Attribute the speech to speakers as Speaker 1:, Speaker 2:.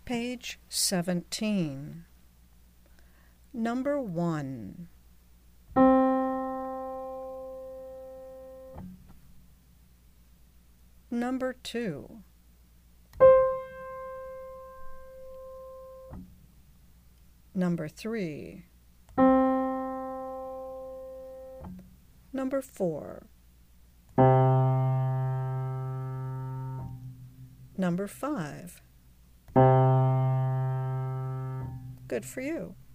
Speaker 1: Page 17. Number 1. Number 2. Number 3. Number 4. Number 5. Good for you.